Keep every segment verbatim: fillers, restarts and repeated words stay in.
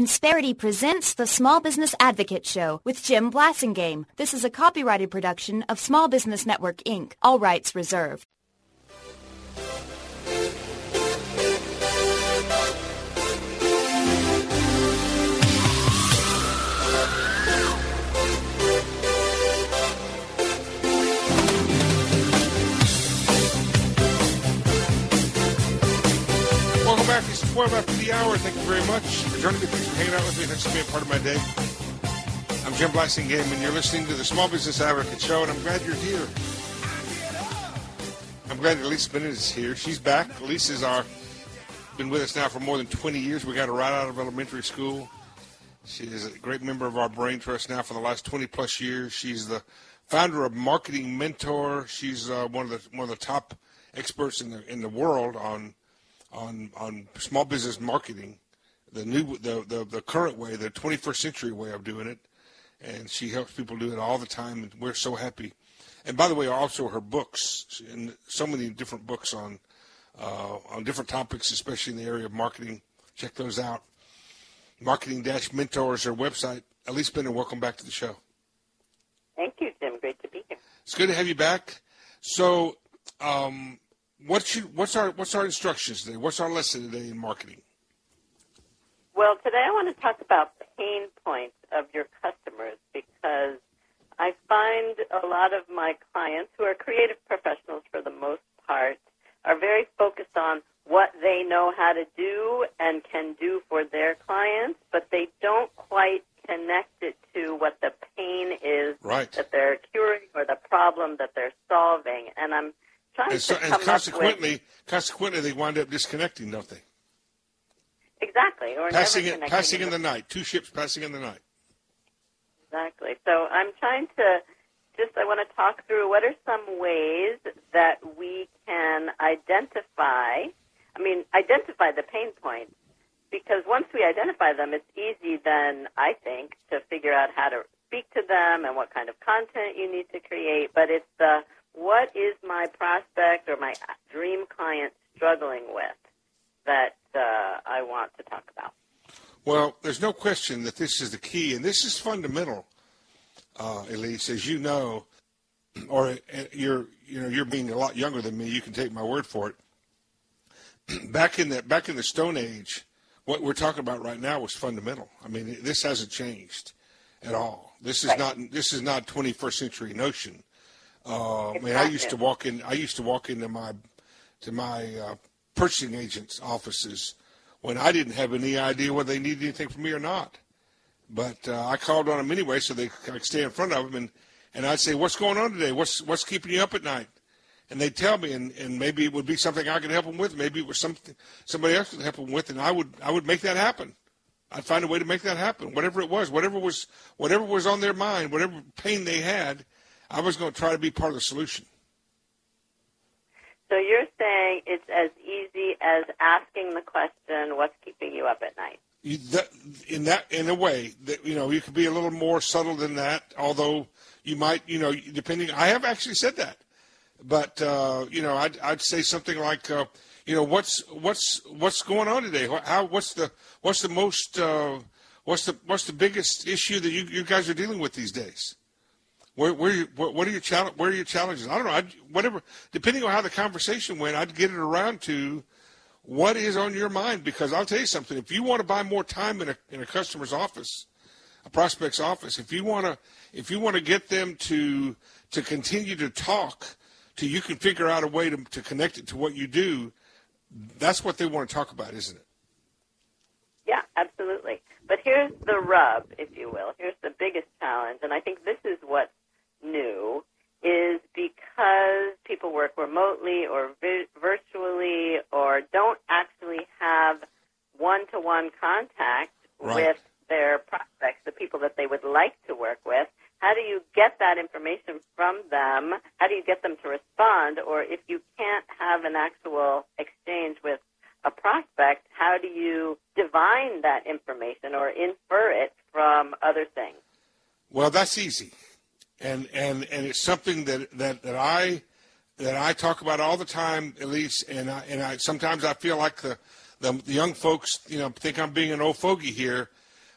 Insperity presents the Small Business Advocate Show with Jim Blasingame. This is a copyrighted production of Small Business Network, Incorporated. All rights reserved. Welcome back. It's twelve after the hour. Thank you very much for joining me. Thanks for hanging out with me. Thanks for being part of my day. I'm Jim Blasingame, and you're listening to the Small Business Advocate Show, and I'm glad you're here. I'm glad Elise Bennett is here. She's back. Elise has our, been with us now for more than twenty years. We got her right out of elementary school. She is a great member of our Brain Trust now for the last twenty-plus years. She's the founder of Marketing Mentor. She's uh, one of the one of the top experts in the in the world on on on small business marketing, the new the, the the current way, the twenty-first century way of doing it, and she helps people do it all the time, and we're so happy. And by the way, also her books, and so many different books on uh, on different topics, especially in the area of marketing. Check those out. Marketing Mentor is her website. Elise Bennett, welcome back to the show. Thank you, Jim. Great to be here. It's good to have you back. So, um, What's, your, what's our what's our instructions today? What's our lesson today in marketing? Well, today I want to talk about pain points of your customers, because I find a lot of my clients, who are creative professionals for the most part, are very focused on what they know how to do and can do for their clients, but they don't quite connect it to what the pain is right. that they're curing or the problem that they're solving. And I'm And, so, and consequently, consequently, they wind up disconnecting, don't they? Exactly, or passing never it, passing in the night. Two ships passing in the night. Exactly. So I'm trying to just. I want to talk through what are some ways that we can identify. I mean, identify the pain points, because once we identify them, it's easy then, I think, to figure out how to speak to them and what kind of content you need to create. But it's the what is my prospect or my dream client struggling with that uh, I want to talk about? Well, there's no question that this is the key, and this is fundamental, uh, Elise, as you know, or uh, you're you know you're being a lot younger than me. You can take my word for it. Back in the back in the Stone Age, what we're talking about right now was fundamental. I mean, this hasn't changed at all. This is right. not this is not twenty-first century notion. Uh, I mean, I used to walk in. I used to walk into my to my uh, purchasing agents' offices when I didn't have any idea whether they needed anything from me or not. But uh, I called on them anyway, so they could stay in front of them, and, and I'd say, "What's going on today? What's what's keeping you up at night?" And they'd tell me, and, and maybe it would be something I could help them with. Maybe it was something somebody else could help them with, and I would I would make that happen. I'd find a way to make that happen, whatever it was, whatever was whatever was on their mind, whatever pain they had. I was going to try to be part of the solution. So you're saying it's as easy as asking the question, "What's keeping you up at night?" You, that, in that, in a way, that you know, you could be a little more subtle than that. Although you might, you know, depending. I have actually said that, but uh, you know, I'd, I'd say something like, uh, you know, what's what's what's going on today? How what's the what's the most uh, what's the what's the biggest issue that you, you guys are dealing with these days? Where, where, you, what are your challenge? Where are your challenges? I don't know. I'd, whatever, depending on how the conversation went, I'd get it around to what is on your mind. Because I'll tell you something: if you want to buy more time in a in a customer's office, a prospect's office, if you want to if you want to get them to to continue to talk, till you can figure out a way to to connect it to what you do, that's what they want to talk about, isn't it? Yeah, absolutely. But here's the rub, if you will. Here's the biggest challenge, and I think this is what's new, is because people work remotely or vi- virtually or don't actually have one-to-one contact right. with their prospects, the people that they would like to work with. How do you get that information from them? How do you get them to respond? Or if you can't have an actual exchange with a prospect, how do you divine that information or infer it from other things? Well, that's easy. And and and it's something that, that, that I that I talk about all the time, Elise, and I and I sometimes I feel like the, the the young folks, you know, think I'm being an old fogey here,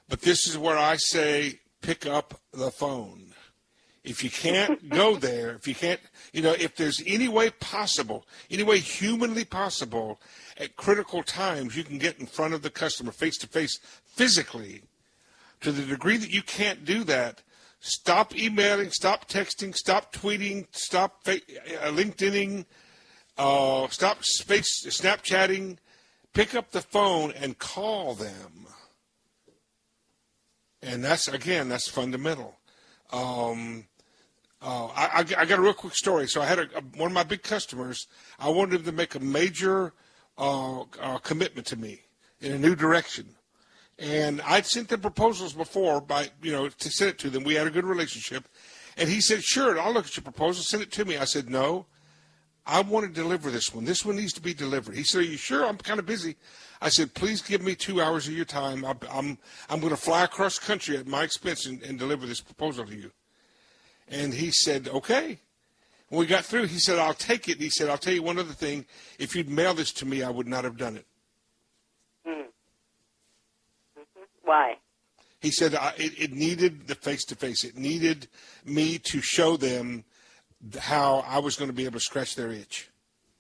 But this is where I say pick up the phone. If you can't go there, if you can't, you know, if there's any way possible, any way humanly possible, at critical times you can get in front of the customer face-to-face physically. To the degree that you can't do that, stop emailing, stop texting, stop tweeting, stop fa- uh, LinkedIning, uh, stop space, Snapchatting. Pick up the phone and call them. And that's, again, that's fundamental. Um, uh, I, I, I got a real quick story. So I had a, a, one of my big customers, I wanted them to make a major uh, uh, commitment to me in a new direction. And I'd sent them proposals before by, you know, to send it to them. We had a good relationship. And he said, sure, I'll look at your proposal, send it to me. I said, no, I want to deliver this one. This one needs to be delivered. He said, are you sure? I'm kind of busy. I said, please give me two hours of your time. I'm I'm, I'm going to fly across country at my expense and, and deliver this proposal to you. And he said, okay. When we got through, he said, I'll take it. And he said, I'll tell you one other thing. If you'd mail this to me, I would not have done it. Why? He said uh, it, it needed the face-to-face. It needed me to show them how I was going to be able to scratch their itch.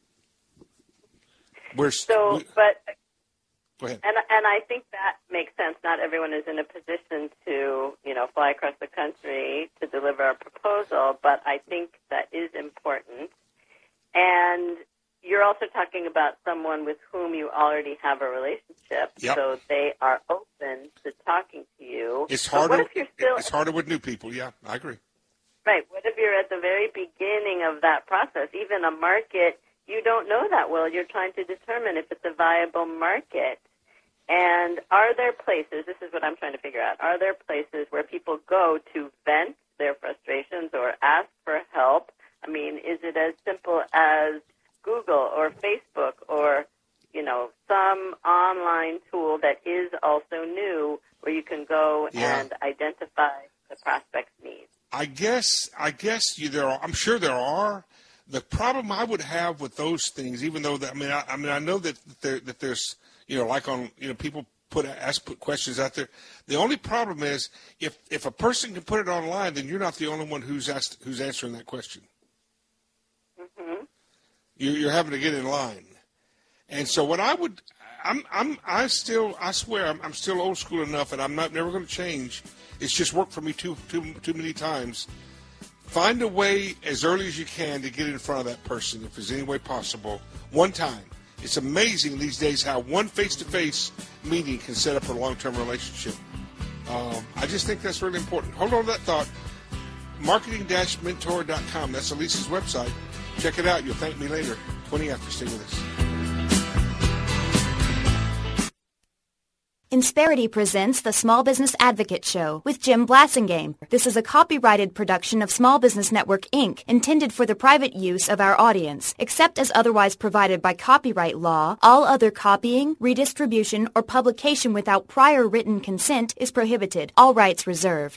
We're, so, we, but, go ahead. And, and I think that makes sense. Not everyone is in a position to, you know, fly across the country to deliver a proposal, but I think that is important. And you're also talking about someone with whom you already have a relationship, yep. So they are open to talking to you. It's harder. What if you're still, it's harder with new people. Yeah, I agree. Right. What if you're at the very beginning of that process? Even a market you don't know that well. You're trying to determine if it's a viable market. And are there places? This is what I'm trying to figure out. Are there places where people go to vent their frustrations or ask for help? I mean, is it as simple as Google or Facebook or, you know, some online tool that is also new where you can go yeah. and identify the prospect's needs? I guess, I guess you, there are, I'm sure there are. The problem I would have with those things, even though that, I mean, I, I mean, I know that there, that there's, you know, like on, you know, people put ask put questions out there. The only problem is if if a person can put it online, then you're not the only one who's asked who's answering that question. Mm-hmm. You, you're having to get in line, and so what I would, I'm I'm I still I swear I'm, I'm still old school enough, and I'm not never going to change. It's just worked for me too too too many times. Find a way as early as you can to get in front of that person, if there's any way possible, one time. It's amazing these days how one face-to-face meeting can set up a long-term relationship. Um, I just think that's really important. Hold on to that thought. marketing dash mentor dot com. That's Elise's website. Check it out. You'll thank me later. twenty after. Stay with us. Insperity presents the Small Business Advocate Show with Jim Blasingame. This is a copyrighted production of Small Business Network, Incorporated, intended for the private use of our audience. Except as otherwise provided by copyright law, all other copying, redistribution, or publication without prior written consent is prohibited. All rights reserved.